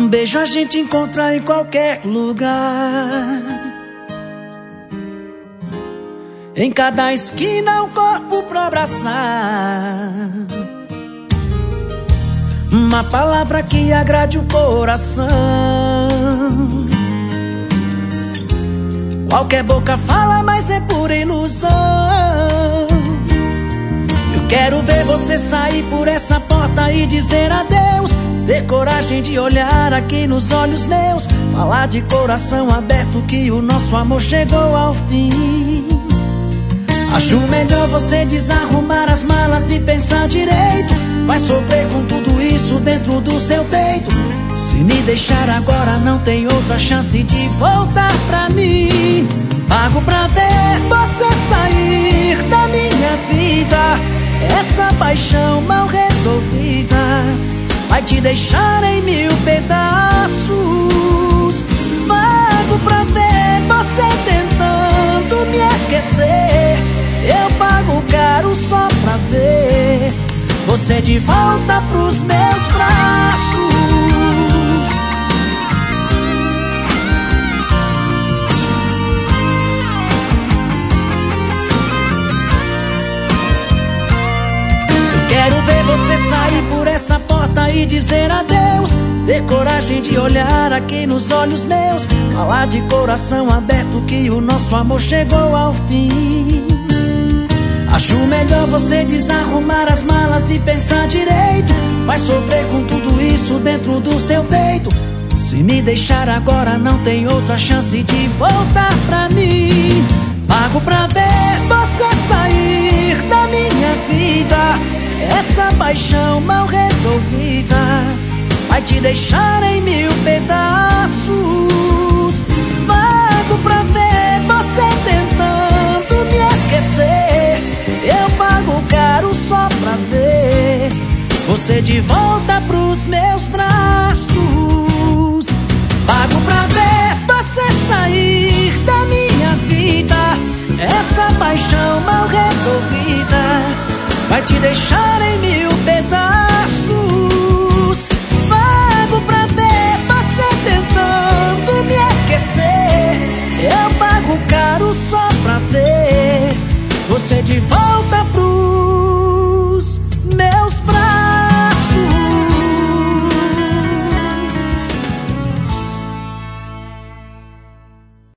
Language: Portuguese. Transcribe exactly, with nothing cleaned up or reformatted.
beijo a gente encontra em qualquer lugar. Em cada esquina um corpo pra abraçar. Uma palavra que agrade o coração. Qualquer boca fala, mas é pura ilusão. Eu quero ver você sair por essa porta e dizer adeus. Ter coragem de olhar aqui nos olhos meus. Falar de coração aberto que o nosso amor chegou ao fim. Acho melhor você desarrumar as malas e pensar direito. Vai sofrer com tudo isso dentro do seu peito. Se me deixar agora não tem outra chance de voltar pra mim. Pago pra ver você sair da minha vida. Essa paixão mal resolvida vai te deixar em mil pedaços. Pago pra ver você tentando me esquecer. Eu pago caro só pra ver você de volta pros meus braços. Eu quero ver você sair por essa porta e dizer adeus. Ter coragem de olhar aqui nos olhos meus. Falar de coração aberto que o nosso amor chegou ao fim. Acho melhor você desarrumar as malas e pensar direito. Vai sofrer com tudo isso dentro do seu peito. Se me deixar agora não tem outra chance de voltar pra mim. Pago pra ver você sair da minha vida. Essa paixão mal resolvida vai te deixar em mil pedaços. Pago pra ver você tentando me esquecer. Eu pago caro só pra ver você de volta pros meus braços. Pago pra ver você sair da minha vida. Essa paixão mal resolvida vai te deixar em